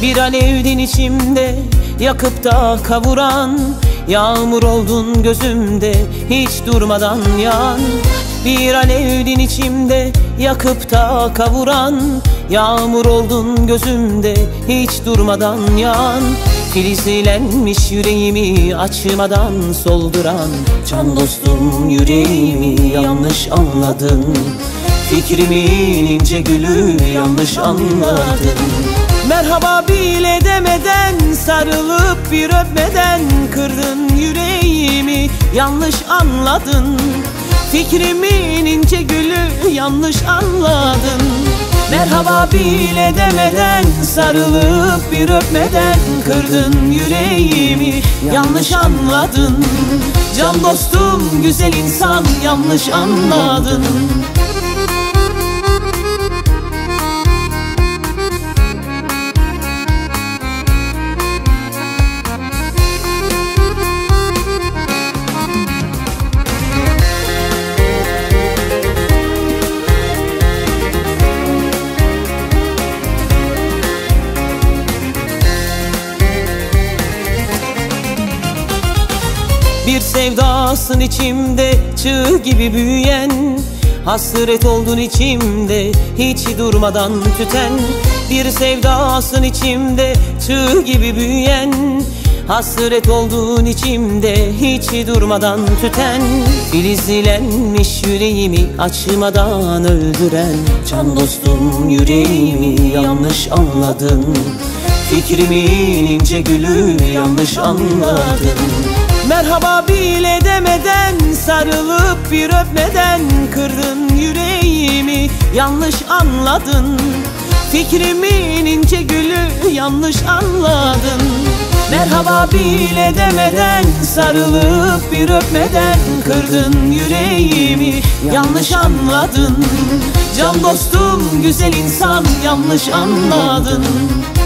Bir alevdin içimde, yakıp da kavuran. Yağmur oldun gözümde, hiç durmadan yan. Bir alevdin içimde, yakıp da kavuran. Yağmur oldun gözümde, hiç durmadan yan. Filizlenmiş yüreğimi açmadan solduran. Can dostum, yüreğimi yanlış anladın. Fikrimin ince gülü yanlış anladın. Merhaba bile demeden, sarılıp bir öpmeden kırdın yüreğimi, yanlış anladın. Fikrimin ince gülü yanlış anladın. Merhaba bile demeden, sarılıp bir öpmeden kırdın yüreğimi, yanlış anladın. Can dostum, güzel insan, yanlış anladın. Bir sevdasın içimde, çığ gibi büyüyen. Hasret oldun içimde, hiç durmadan tüten. Bir sevdasın içimde, çığ gibi büyüyen. Hasret oldun içimde, hiç durmadan tüten. Filizlenmiş yüreğimi açmadan öldüren. Can dostum, yüreğimi yanlış anladın. Fikrimin ince gülü yanlış anladın. Merhaba bile demeden, sarılıp bir öpmeden kırdın yüreğimi, yanlış anladın. Fikrimin ince gülü yanlış anladın. Merhaba bile demeden, sarılıp bir öpmeden kırdın yüreğimi, yanlış anladın. Can dostum, güzel insan, yanlış anladın.